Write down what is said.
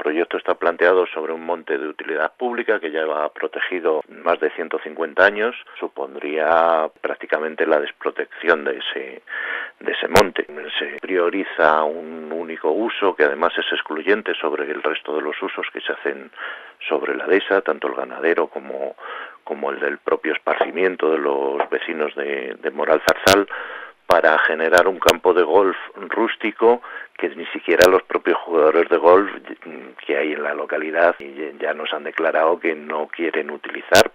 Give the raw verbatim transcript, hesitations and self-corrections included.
proyecto está planteado sobre un monte de utilidad pública que lleva protegido más de ciento cincuenta años. Supondría prácticamente la desprotección de ese, de ese monte. Se prioriza un único uso que además es excluyente sobre el resto de los usos que se hacen sobre la dehesa, tanto el ganadero como, como el del propio esparcimiento de los vecinos de, de Moralzarzal, para generar un campo de golf rústico que ni siquiera los propios jugadores de golf que hay en la localidad ya nos han declarado que no quieren utilizar.